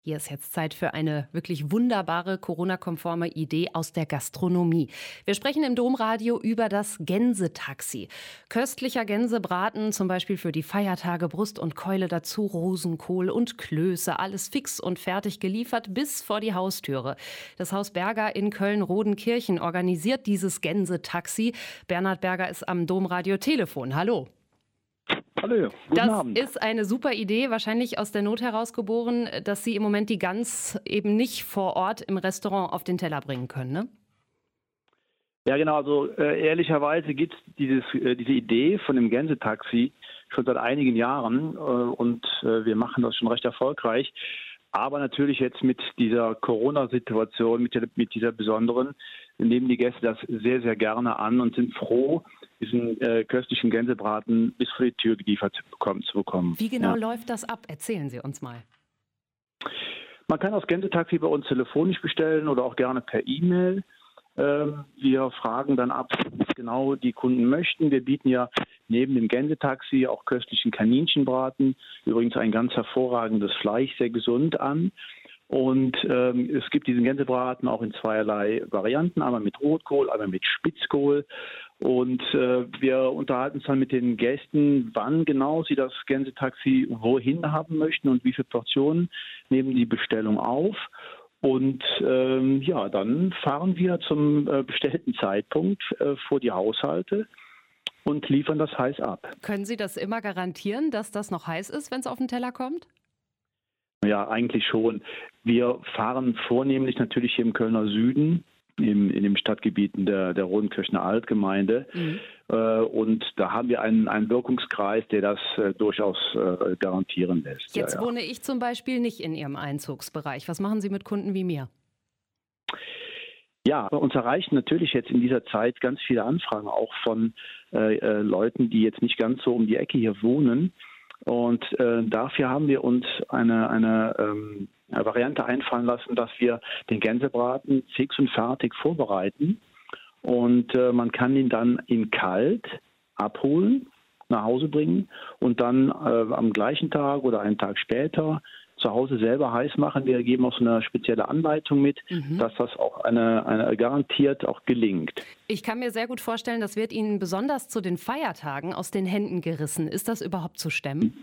Hier ist jetzt Zeit für eine wirklich wunderbare Corona-konforme Idee aus der Gastronomie. Wir sprechen im Domradio über das Gänsetaxi. Köstlicher Gänsebraten, zum Beispiel für die Feiertage, Brust und Keule dazu, Rosenkohl und Klöße. Alles fix und fertig geliefert bis vor die Haustüre. Das Haus Berger in Köln-Rodenkirchen organisiert dieses Gänsetaxi. Bernhard Berger ist am Domradio Telefon. Hallo. Hallo, guten Abend. Das ist eine super Idee, wahrscheinlich aus der Not heraus geboren, dass Sie im Moment die Gans eben nicht vor Ort im Restaurant auf den Teller bringen können, ne? Ja, genau. Also ehrlicherweise gibt es diese Idee von dem Gänsetaxi schon seit einigen Jahren und wir machen das schon recht erfolgreich. Aber natürlich jetzt mit dieser Corona-Situation, mit dieser besonderen, nehmen die Gäste das sehr, sehr gerne an und sind froh, diesen köstlichen Gänsebraten bis vor die Tür geliefert zu bekommen. Wie genau läuft das ab? Erzählen Sie uns mal. Man kann das Gänsetaxi bei uns telefonisch bestellen oder auch gerne per E-Mail. Wir fragen dann ab, was genau die Kunden möchten. Wir bieten ja neben dem Gänsetaxi auch köstlichen Kaninchenbraten, übrigens ein ganz hervorragendes Fleisch, sehr gesund an. Und es gibt diesen Gänsebraten auch in zweierlei Varianten, einmal mit Rotkohl, einmal mit Spitzkohl. Und wir unterhalten uns dann mit den Gästen, wann genau sie das Gänsetaxi wohin haben möchten und wie viele Portionen, nehmen die Bestellung auf. Und dann fahren wir zum bestellten Zeitpunkt vor die Haushalte und liefern das heiß ab. Können Sie das immer garantieren, dass das noch heiß ist, wenn es auf den Teller kommt? Ja, eigentlich schon. Wir fahren vornehmlich natürlich hier im Kölner Süden, in den Stadtgebieten der Rodenkirchener Altgemeinde. Und da haben wir einen Wirkungskreis, der das durchaus garantieren lässt. Jetzt wohne ich zum Beispiel nicht in Ihrem Einzugsbereich. Was machen Sie mit Kunden wie mir? Ja, uns erreichen natürlich jetzt in dieser Zeit ganz viele Anfragen auch von Leuten, die jetzt nicht ganz so um die Ecke hier wohnen. Und dafür haben wir uns eine Variante einfallen lassen, dass wir den Gänsebraten fix und fertig vorbereiten. Und man kann ihn dann in kalt abholen, nach Hause bringen und dann am gleichen Tag oder einen Tag später zu Hause selber heiß machen. Wir geben auch so eine spezielle Anleitung mit, dass das auch eine garantiert auch gelingt. Ich kann mir sehr gut vorstellen, das wird Ihnen besonders zu den Feiertagen aus den Händen gerissen. Ist das überhaupt zu stemmen?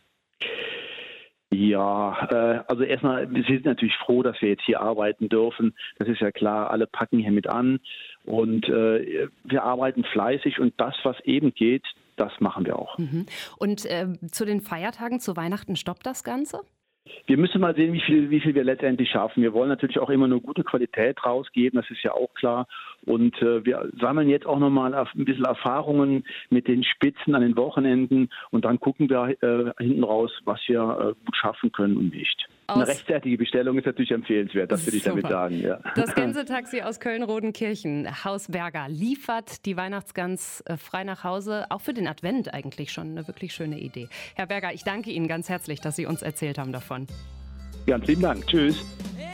Ja, also erstmal, wir sind natürlich froh, dass wir jetzt hier arbeiten dürfen. Das ist ja klar, alle packen hier mit an und wir arbeiten fleißig und das, was eben geht, das machen wir auch. Und zu den Feiertagen, zu Weihnachten stoppt das Ganze? Wir müssen mal sehen, wie viel wir letztendlich schaffen. Wir wollen natürlich auch immer eine gute Qualität rausgeben, das ist ja auch klar. Und wir sammeln jetzt auch nochmal ein bisschen Erfahrungen mit den Spitzen an den Wochenenden und dann gucken wir hinten raus, was wir gut schaffen können und nicht. Eine rechtzeitige Bestellung ist natürlich empfehlenswert, das würde ich damit sagen. Ja. Das Gänsetaxi aus Köln-Rodenkirchen, Haus Berger, liefert die Weihnachtsgans frei nach Hause. Auch für den Advent eigentlich schon eine wirklich schöne Idee. Herr Berger, ich danke Ihnen ganz herzlich, dass Sie uns erzählt haben davon. Ganz lieben Dank. Tschüss.